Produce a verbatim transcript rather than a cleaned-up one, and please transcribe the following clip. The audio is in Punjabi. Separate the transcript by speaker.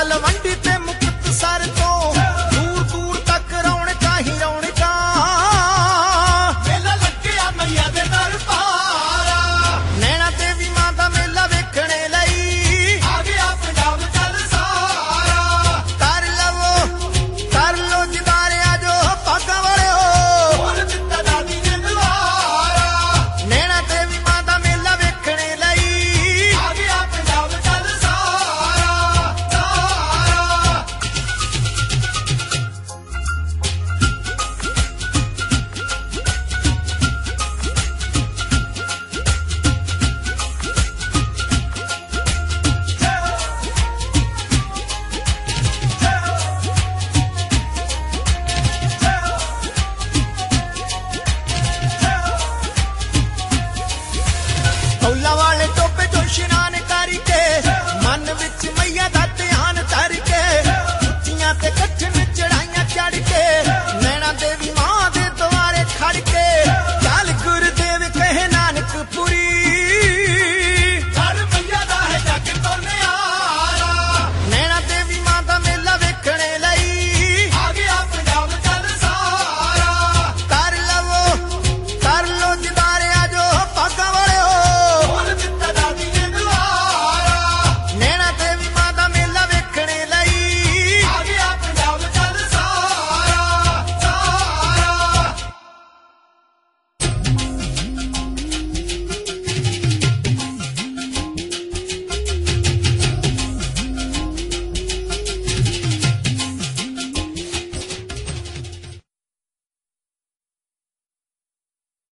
Speaker 1: ਤਲਵੰਡੀ ਤੇ ਮੁਕਤਸਰ ਤੋਂ ਦੂਰ ਦੂਰ ਤੱਕ ਰੌਣਕਾਂ ਹੀ ਰੌਣਕਾਂ ਮੇਲਾ ਲੱਗਿਆ ਮਈਆ ਦੇ ਦਰਬਾਰ ਨੈਣਾ ਦੇਵੀ ਮਾਂ ਦਾ ਮੇਲਾ ਵੇਖਣੇ ਲਈ ਆ ਗਿਆ ਪੰਜਾਬ ਚੱਲ ਸਾਰਾ ਕਰ ਲਵੋ ਕਰ ਲੋ ਜਿਦਾਰਿਆ ਜੋ ਭਾਗਾਂ ਵਾਲਿਓ ਹੋਰ ਦਿੱਤਾ ਦਾਦੀ ਨੇ ਦੁਆਰਾ ਨੈਣਾ ਦੇਵੀ ਮਾਂ ਦਾ ਮੇਲਾ ਵੇਖਣੇ ਲਈ ਆ ਗਿਆ ਪੰਜਾਬ ਚੱਲ ਸਾਰਾ ਸਾਰਾ ਕੌਲਾਂ ਵਾਲੇ ਟੋਪੇ ਤੋਂ ਇਸ਼ਨਾਨ ਕਰਕੇ ਮਨ ਵਿੱਚ ਮਈ